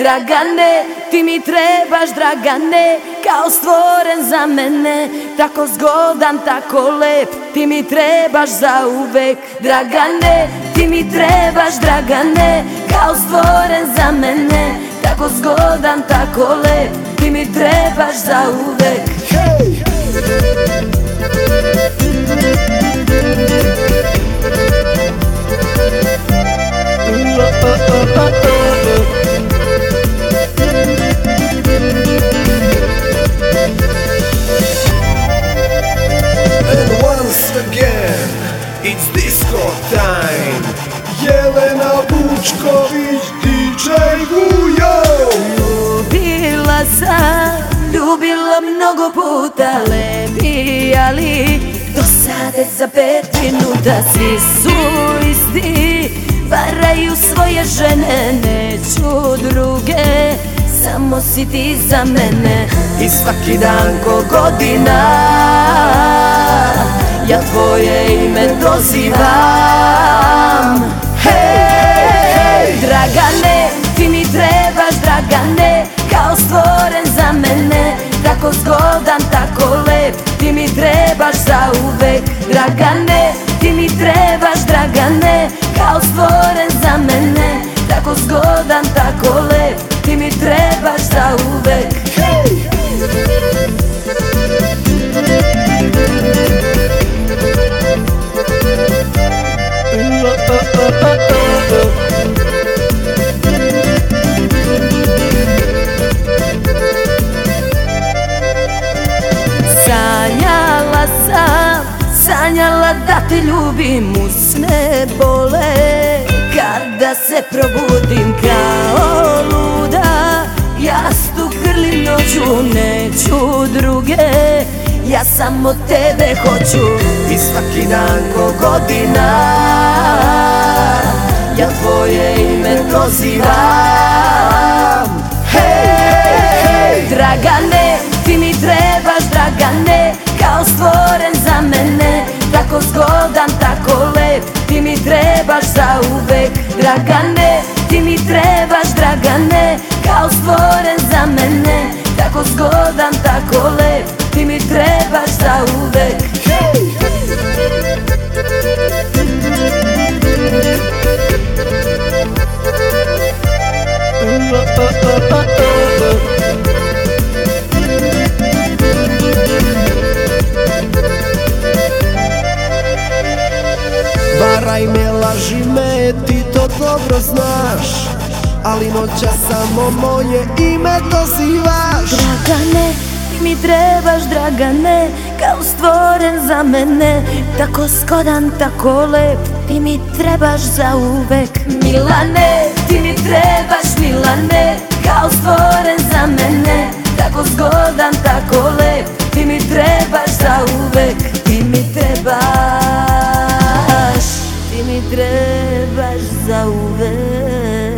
Dragane, ti mi trebaš Dragane, kao stvoren za mene. Tako zgodan, tako lep, ti mi trebaš za uvek. Dragane, ti mi trebaš Dragane, kao stvoren za mene. Tako zgodan, tako lep, ti mi trebaš za uvek. And once again, it's disco time. Jelena Vučković, DJ Vujo. Ljubila mnogo puta lepi, ali dosade za 5 minuta. Svi su isti, varaju svoje žene, neću druge, samo si ti za mene. I svaki dan ko godina, ja tvoje ime dozivam. Hej, Dragane, ti mi trebaš Dragane, kao stvoren za mene. Tako zgodan, tako lep, ti mi trebaš za uvek. Dragane, ti mi trebaš Dragane, kao stvoren za mene. Tako zgodan, tako lep, ti mi trebaš za uvek. Sanjala da te ljubim, usne bole kada se probudim kao luda. Jastuk grlim noću, neću druge, ja samo tebe hoću. I svaki dan ko godina, ja tvoje ime prozivam. Hej, Dragane, ti mi trebaš Dragane, kao stvoren za mene. Tako zgodan, tako lep, ti mi trebaš za uvek. Dragane, ti mi trebaš Dragane, kao stvoren za mene. Tako zgodan, tako lep, ti mi trebaš za uvek. Varaj me, laži me, ti to dobro znaš, ali noća samo moje ime dozivaš. Dragane, ti mi trebaš Dragane, kao stvoren za mene. Tako zgodan, tako lep, ti mi trebaš za uvek. Milane, ti mi trebaš Milane, kao stvoren za mene. Tako zgodan, tako lep, ti mi trebaš za uvek. Ti mi trebaš, ti mi trebaš za uvek.